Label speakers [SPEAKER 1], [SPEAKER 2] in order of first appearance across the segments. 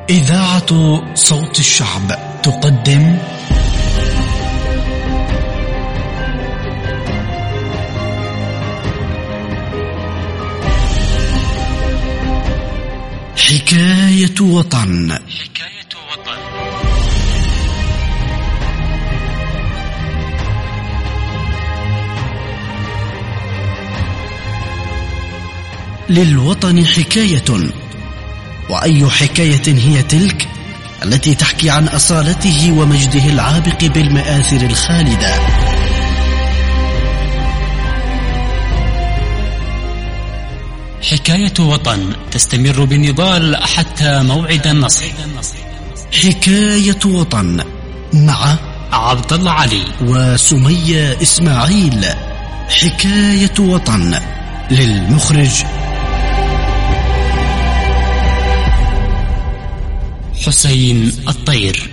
[SPEAKER 1] إذاعة صوت الشعب تقدم حكاية وطن. للوطن حكاية، وأي حكاية هي تلك التي تحكي عن أصالته ومجده العابق بالمآثر الخالدة.
[SPEAKER 2] حكاية وطن تستمر بالنضال حتى موعد النصر.
[SPEAKER 1] حكاية وطن مع
[SPEAKER 2] عبد الله علي
[SPEAKER 1] وسمية إسماعيل. حكاية وطن للمخرج
[SPEAKER 2] حسين الطير.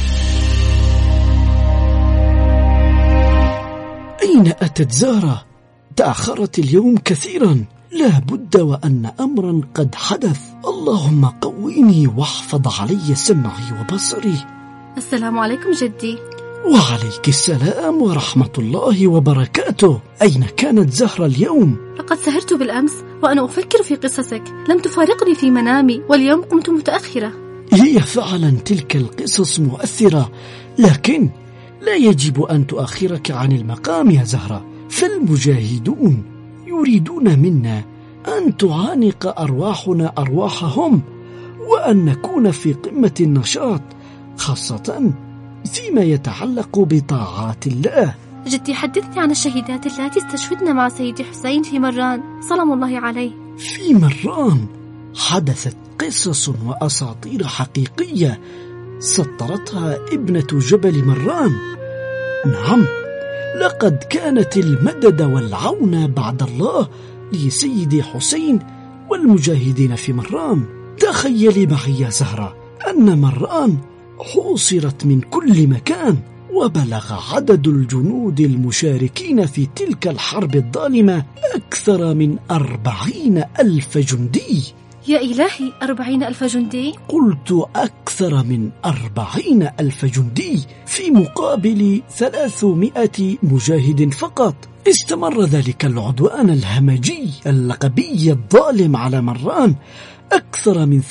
[SPEAKER 3] أين أتت زارة؟ تأخرت اليوم كثيرا، لا بد وأن أمرا قد حدث. اللهم قويني واحفظ علي سمعي وبصري.
[SPEAKER 4] السلام عليكم جدي.
[SPEAKER 3] وعليك السلام ورحمة الله وبركاته. أين كانت زهرة اليوم؟
[SPEAKER 4] لقد سهرت بالأمس وأنا أفكر في قصصك، لم تفارقني في منامي واليوم قمت متأخرة.
[SPEAKER 3] هي فعلا تلك القصص مؤثرة، لكن لا يجب أن تؤخرك عن المقام يا زهرة، فالمجاهدون يريدون منا أن تعانق أرواحنا أرواحهم، وأن نكون في قمة النشاط، خاصة فيما يتعلق بطاعات الله.
[SPEAKER 4] جدي حدثني عن الشهيدات التي استشهدن مع سيدي حسين في مران سلام الله عليه.
[SPEAKER 3] في مران حدثت قصص وأساطير حقيقية سطرتها ابنة جبل مران. نعم، لقد كانت المدد والعون بعد الله لسيدي حسين والمجاهدين في مران. تخيلي معي يا زهرة أن مران حوصرت من كل مكان، وبلغ عدد الجنود المشاركين في تلك الحرب الظالمة أكثر من 40,000 جندي.
[SPEAKER 4] يا إلهي، 40,000 جندي؟
[SPEAKER 3] قلت أكثر من 40,000 جندي في مقابل 300 مجاهد فقط. استمر ذلك العدوان الهمجي اللقبي الظالم على مران أكثر من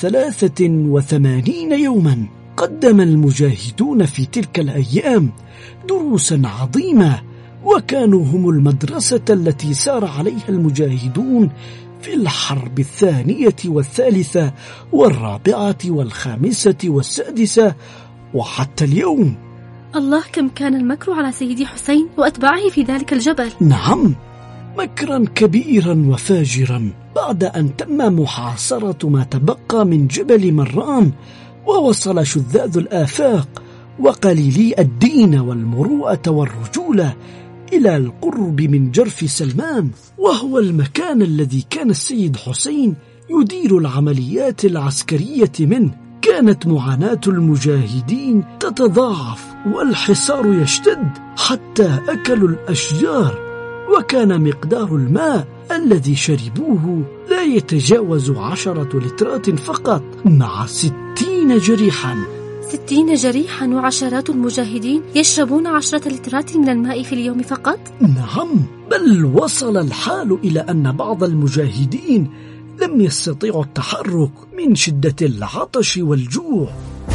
[SPEAKER 3] 83 يوما. قدم المجاهدون في تلك الأيام دروسا عظيمة، وكانوا هم المدرسة التي سار عليها المجاهدون في الحرب الثانية والثالثة والرابعة والخامسة والسادسة وحتى اليوم.
[SPEAKER 4] الله، كم كان المكر على سيدي حسين وأتباعه في ذلك الجبل.
[SPEAKER 3] نعم، مكرا كبيرا وفاجرا. بعد أن تم محاصرة ما تبقى من جبل مران، ووصل شذاذ الآفاق وقليلي الدين والمروءة والرجولة إلى القرب من جرف سلمان، وهو المكان الذي كان السيد حسين يدير العمليات العسكرية منه. كانت معاناة المجاهدين تتضاعف والحصار يشتد حتى أكلوا الأشجار، وكان مقدار الماء الذي شربوه لا يتجاوز 10 لترات فقط، مع 60 جريحا.
[SPEAKER 4] 60 جريحا وعشرات المجاهدين يشربون 10 لترات من الماء في اليوم فقط؟
[SPEAKER 3] نعم، بل وصل الحال إلى أن بعض المجاهدين لم يستطيعوا التحرك من شدة العطش والجوع.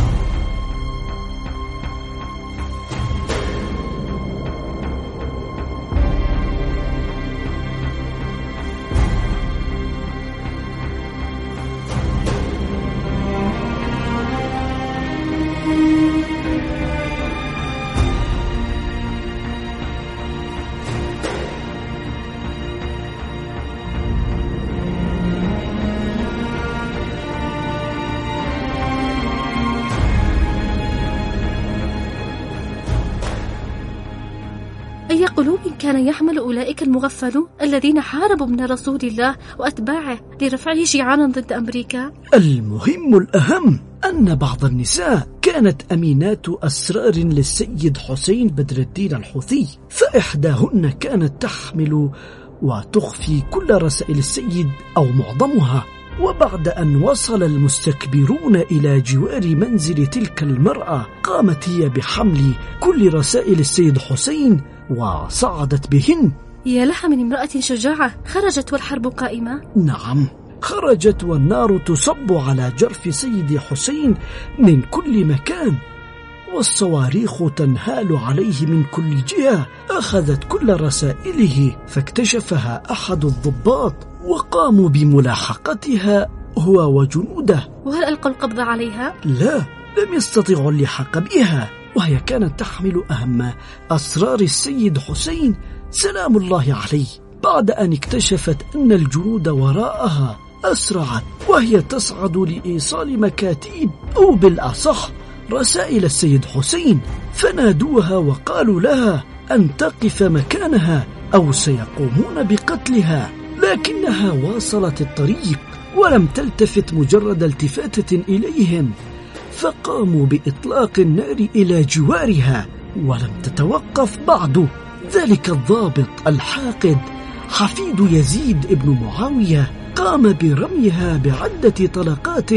[SPEAKER 4] أي قلوب كان يحمل أولئك المغفلون الذين حاربوا من رسول الله وأتباعه لرفعه شعارا ضد أمريكا؟
[SPEAKER 3] المهم الأهم أن بعض النساء كانت أمينات أسرار للسيد حسين بدر الدين الحوثي، فإحداهن كانت تحمل وتخفي كل رسائل السيد أو معظمها، وبعد أن وصل المستكبرون إلى جوار منزل تلك المرأة، قامت هي بحمل كل رسائل السيد حسين وصعدت بهن.
[SPEAKER 4] يا لها من امرأة شجاعة، خرجت والحرب قائمة.
[SPEAKER 3] نعم، خرجت والنار تصب على جرف سيد حسين من كل مكان، والصواريخ تنهال عليه من كل جهة. أخذت كل رسائله فاكتشفها أحد الضباط وقاموا بملاحقتها هو وجنوده.
[SPEAKER 4] وهل ألقوا القبض عليها؟
[SPEAKER 3] لا، لم يستطيعوا اللحاق بها، وهي كانت تحمل أهم أسرار السيد حسين سلام الله عليه. بعد أن اكتشفت أن الجنود وراءها، أسرعت وهي تصعد لإيصال مكاتيب أو بالأصح رسائل السيد حسين، فنادوها وقالوا لها أن تقف مكانها أو سيقومون بقتلها، لكنها واصلت الطريق ولم تلتفت مجرد التفاتة إليهم، فقاموا بإطلاق النار إلى جوارها ولم تتوقف بعد. ذلك الضابط الحاقد حفيد يزيد ابن معاوية قام برميها بعدة طلقات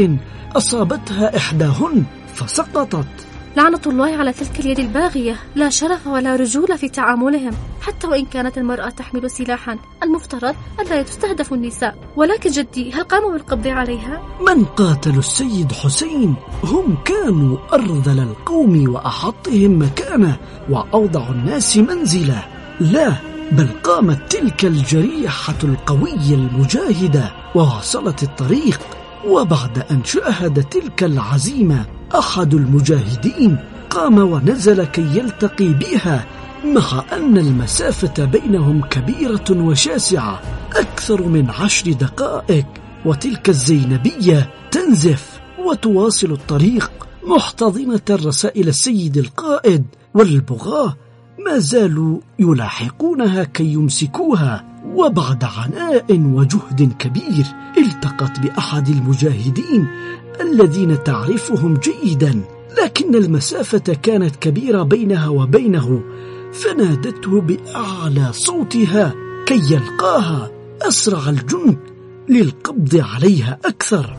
[SPEAKER 3] أصابتها إحداهن فسقطت.
[SPEAKER 4] لعنة الله على تلك اليد الباغية، لا شرف ولا رجولة في تعاملهم، حتى وإن كانت المرأة تحمل سلاحا المفترض ألا تستهدف النساء. ولكن جدي، هل قاموا بالقبض عليها؟
[SPEAKER 3] من قاتلوا السيد حسين هم كانوا أرذل القوم وأحطهم مكانة وأوضع الناس منزلة. لا، بل قامت تلك الجريحة القوية المجاهدة وواصلت الطريق. وبعد أن شاهد تلك العزيمة أحد المجاهدين، قام ونزل كي يلتقي بها، مع أن المسافة بينهم كبيرة وشاسعة أكثر من 10 دقائق، وتلك الزينبية تنزف وتواصل الطريق محتضنة رسائل السيد القائد، والبغاة ما زالوا يلاحقونها كي يمسكوها. وبعد عناء وجهد كبير التقت بأحد المجاهدين الذين تعرفهم جيدا، لكن المسافة كانت كبيرة بينها وبينه، فنادته بأعلى صوتها كي يلقاها. أسرع الجند للقبض عليها أكثر.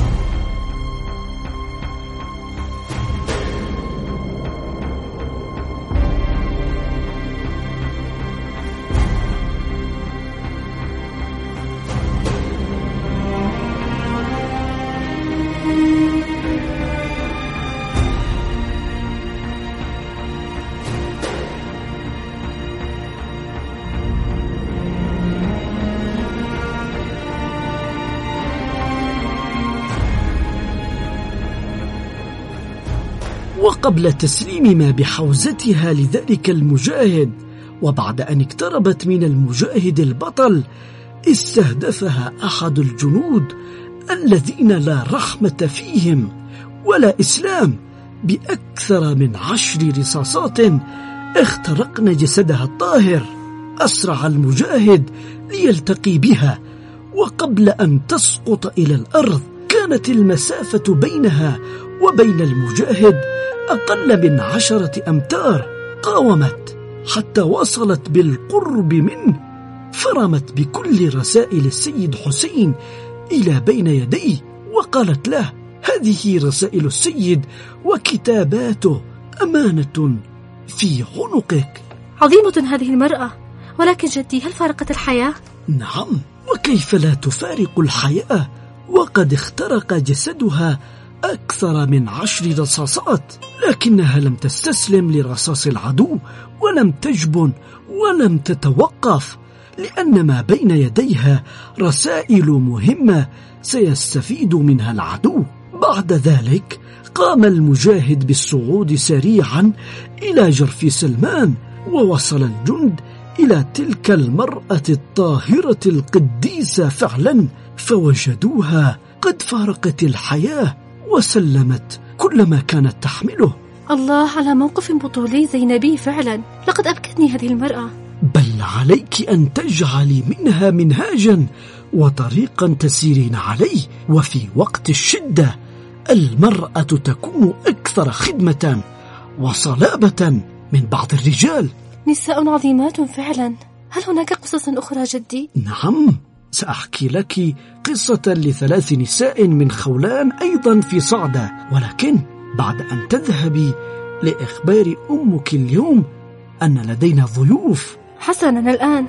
[SPEAKER 3] وقبل تسليم ما بحوزتها لذلك المجاهد، وبعد أن اقتربت من المجاهد البطل، استهدفها أحد الجنود الذين لا رحمة فيهم ولا إسلام بأكثر من 10 رصاصات اخترقن جسدها الطاهر. أسرع المجاهد ليلتقي بها، وقبل أن تسقط إلى الأرض كانت المسافة بينها وبين المجاهد أقل من 10 أمتار. قاومت حتى وصلت بالقرب منه، فرمت بكل رسائل السيد حسين إلى بين يديه وقالت له: هذه رسائل السيد وكتاباته أمانة في عنقك.
[SPEAKER 4] عظيمة هذه المرأة، ولكن جدي، هل فارقت الحياة؟
[SPEAKER 3] نعم، وكيف لا تفارق الحياة وقد اخترق جسدها أكثر من 10 رصاصات، لكنها لم تستسلم لرصاص العدو ولم تجبن ولم تتوقف، لأن ما بين يديها رسائل مهمة سيستفيد منها العدو. بعد ذلك قام المجاهد بالصعود سريعا إلى جرف سلمان، ووصل الجند إلى تلك المرأة الطاهرة القديسة فعلا، فوجدوها قد فارقت الحياة وسلمت كل ما كانت تحمله.
[SPEAKER 4] الله على موقف بطولي زينبي فعلا، لقد أبكتني هذه المرأة.
[SPEAKER 3] بل عليك أن تجعلي منها منهاجا وطريقا تسيرين عليه، وفي وقت الشدة المرأة تكون أكثر خدمة وصلابة من بعض الرجال.
[SPEAKER 4] نساء عظيمات فعلا. هل هناك قصص أخرى جدي؟
[SPEAKER 3] نعم، سأحكي لك قصة ل3 نساء من خولان أيضا في صعدة، ولكن بعد أن تذهبي لإخبار أمك اليوم أن لدينا ضيوف.
[SPEAKER 4] حسنا، الآن.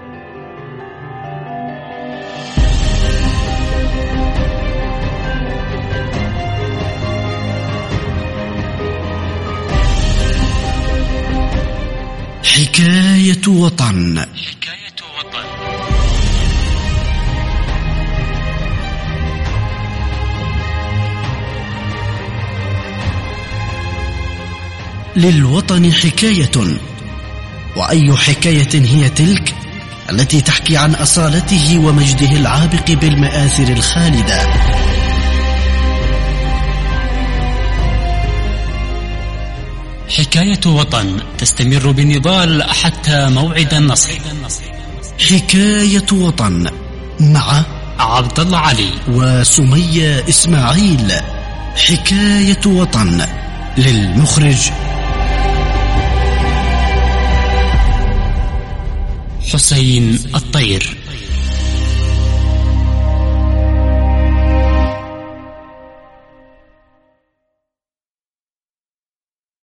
[SPEAKER 1] حكاية وطن. للوطن حكاية، وأي حكاية هي تلك التي تحكي عن أصالته ومجده العابق بالمآثر الخالدة.
[SPEAKER 2] حكاية وطن تستمر بالنضال حتى موعد النصر.
[SPEAKER 1] حكاية وطن مع
[SPEAKER 2] عبد الله علي
[SPEAKER 1] وسمية إسماعيل. حكاية وطن للمخرج
[SPEAKER 2] حسين الطير.